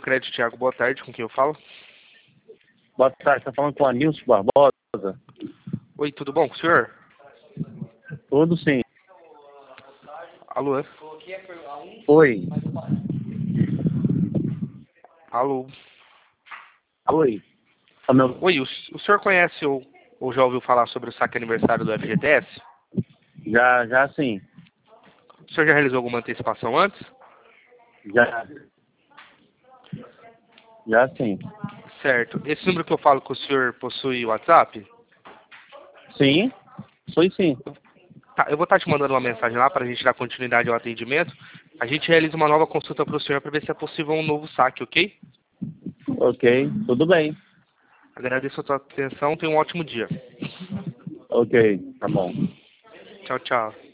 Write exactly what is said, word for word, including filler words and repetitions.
Crédito Thiago, boa tarde, com quem eu falo? Boa tarde, tá falando com a Nilson Barbosa? Oi, tudo bom com o senhor? Tudo sim. Alô? Oi. Alô? Oi. Tá me ouvindo? Oi, o, o senhor conhece ou, ou já ouviu falar sobre o saque aniversário do F G T S? Já, já sim. O senhor já realizou alguma antecipação antes? Já. Já sim. Certo. Esse número que eu falo que o senhor possui WhatsApp? Sim? Sou sim. Tá, eu vou estar te mandando uma mensagem lá para a gente dar continuidade ao atendimento. A gente realiza uma nova consulta para o senhor para ver se é possível um novo saque, ok? Ok, tudo bem. Agradeço a sua atenção, tenha um ótimo dia. Ok, tá bom. Tchau, tchau.